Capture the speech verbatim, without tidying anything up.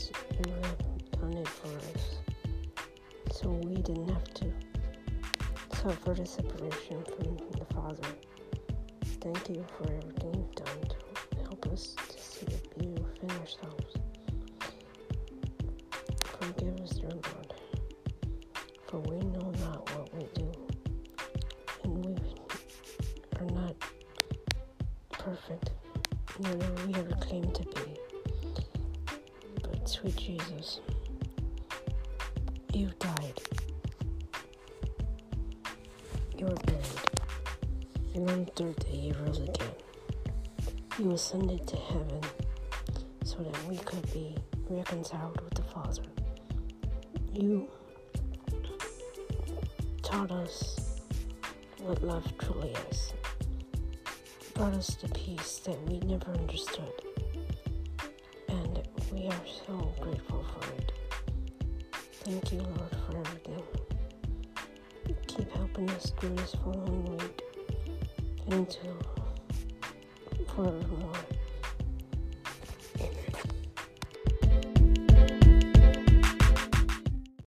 because you have done it for us, so we didn't have to suffer the separation from the Father. Thank you for everything you've done to help us to see the beauty within ourselves. Forgive us, dear Lord, for we know not what we do, and we are not perfect, nor do we ever claim to be. But sweet Jesus, you died, you were buried, and on the third day you rose again. You ascended to heaven so that we could be reconciled with the Father. You taught us what love truly is, brought us the peace that we never understood, and we are so grateful for it. Thank you, Lord, for everything. Keep helping us through this following week and until forevermore.